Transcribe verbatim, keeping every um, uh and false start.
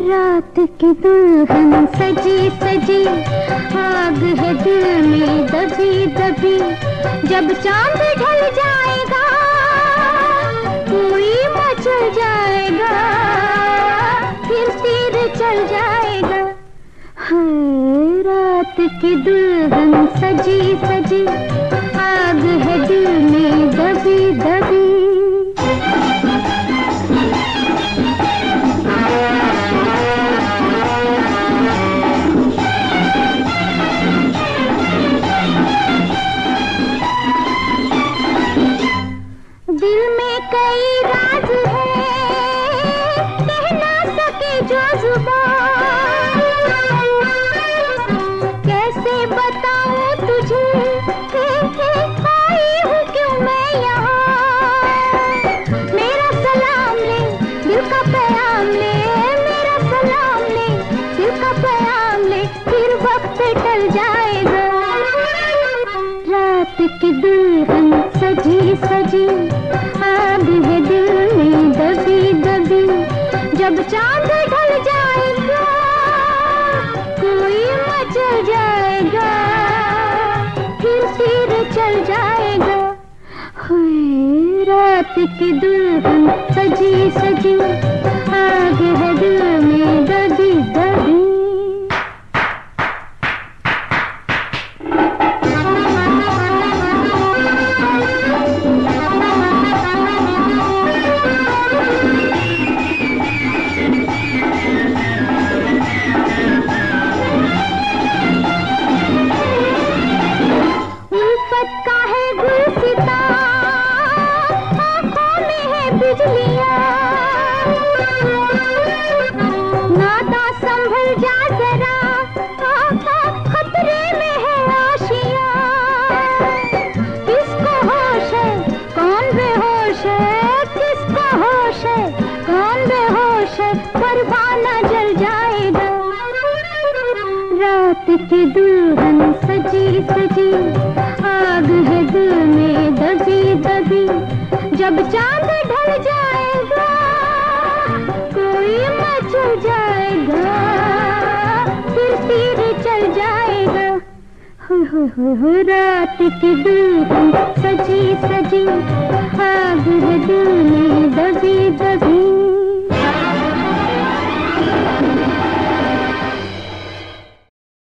रात की दुल्हन सजी सजी, आग है दिल में दबी दबी। जब चांद ढल जाएगा कोई मचल जाएगा, फिर तीर चल जाएगा। हाय रात की दुल्हन सजी सजी, आग है दिल में दबी दबी। दिल में कई राज है, कह ना सके जो जुबान। कैसे बताऊं तुझे कि आई हूँ क्यों मैं यहाँ। मेरा सलाम ले दिल का प्याम ले, मेरा सलाम ले दिल का प्याम ले, फिर वक्त टल जाएगा। रात की दुल्हन सजी सजी, आग है दिल में दबी दबी। जब चांद ढल जाएगा कोई मचल जाएगा, फिर तीर चल जाएगा। हाय रात की दुल्हन सजी सजी, आग है दिल में दबी दबी। का है गुलसिता, आँखों में है बिजलियाँ। नाता संभल जा जरा, खतरे में है आशियाँ। किसको होश है कौन बेहोश है, किसको होश है कौन बेहोश है, परवाना जल जाएगा। रात की दुल्हन सजी सजी, आग है दिल में दबी दबी। जब चांद ढल जाएगा कोई मचल जाएगा, फिर तीर चल जाएगा। हो हो हो हो रात की दुल्हन सजी सजी, आग है दिल में